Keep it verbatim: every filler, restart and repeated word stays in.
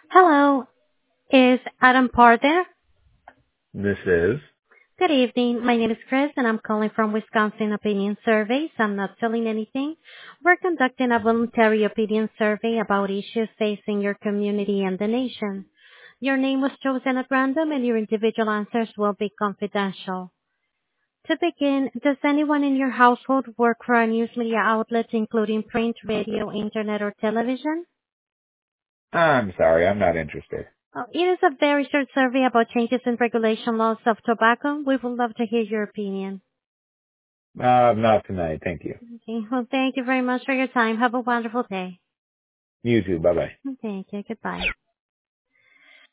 Hello, is Adam Parr there? This is. Good evening. My name is Chris, and I'm calling from Wisconsin Opinion Surveys. I'm not selling anything. We're conducting a voluntary opinion survey about issues facing your community and the nation. Your name was chosen at random, and your individual answers will be confidential. To begin, does anyone in your household work for a news media outlet, including print, radio, internet, or television? I'm sorry, I'm not interested. Uh, It is a very short survey about changes in regulation laws of tobacco. We would love to hear your opinion. Uh, not tonight, thank you. Okay. Well, thank you very much for your time. Have a wonderful day. You too, bye bye. Thank you. Goodbye.